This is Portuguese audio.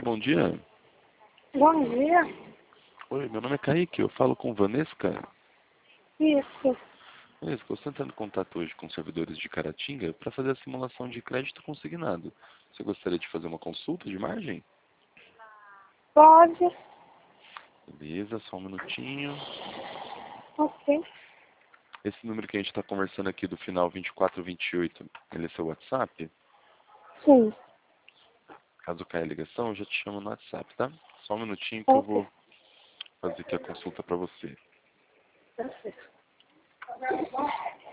bom dia. Bom dia. Oi, meu nome é Kaique, eu falo com Vanesca. Isso. Vanesca, eu estou entrando em contato hoje com os servidores de Caratinga para fazer a simulação de crédito consignado. Você gostaria de fazer uma consulta de margem? Pode. Beleza, só um minutinho. Ok. Esse número que a gente está conversando aqui do final 2428, ele é seu WhatsApp? Sim. Caso caia a ligação, eu já te chamo no WhatsApp, tá? Só um minutinho que eu Ok. vou fazer aqui a consulta para você. Tá certo.